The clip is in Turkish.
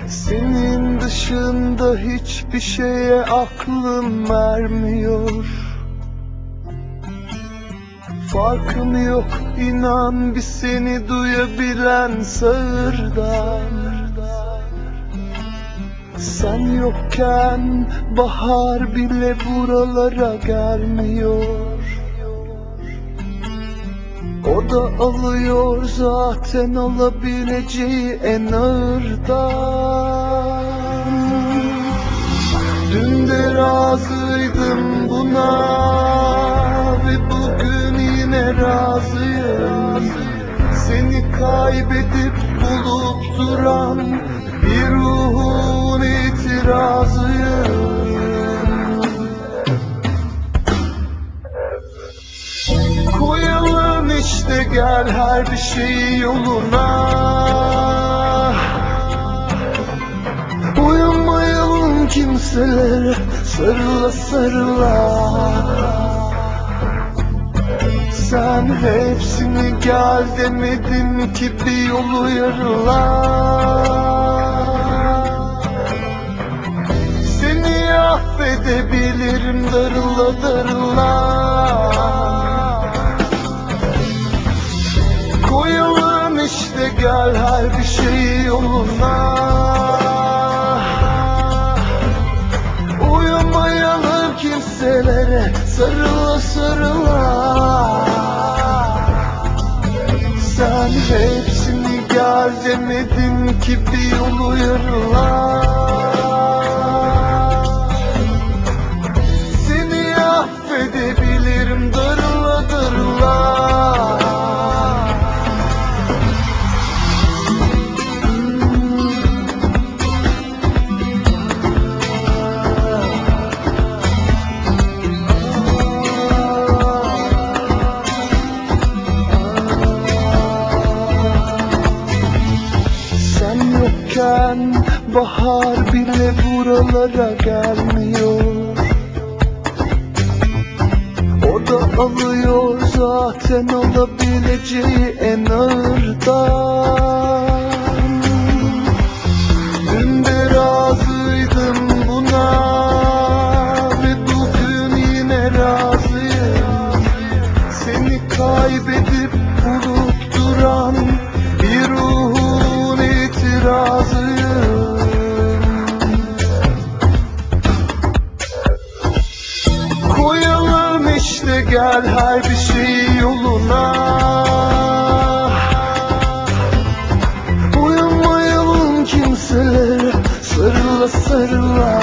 Senin dışında hiçbir şeye aklım ermiyor. Farkım yok inan bir seni duyabilen sağırdan. Sen yokken bahar bile buralara gelmiyor. O da alıyor zaten alabileceği en ağırdan. Dün de razıydım buna ve bugün yine razıyım. Seni kaybedip bulup duran bir ruhun itirazıyım. Koyalım işte gel her bir şeyi yoluna. Uyumayalım kimselere sarıla sarıla. Sen hepsini gel demedin ki bir yolu yarıla. Seni affedebilirim darıla darıla. Koyalım işte gel her bir şeyi yoluna. Uyumayalım kimselere sarıla sarıla. Sen hepsini gel demedin ki bir yolu yarıla. Seni affedebilirim darıla darıla. Sen yokken bahar bile buralara gelmiyor. O da alıyor zaten olabileceği en ağırdan. Dün de razıydım buna ve bugün yine razıyım. Seni kaybedip bulup duran bir ruhun itirazıyım. Koyalım işte gel her bir şeyi yoluna. Uyumayalım kimselere sarıla sarıla.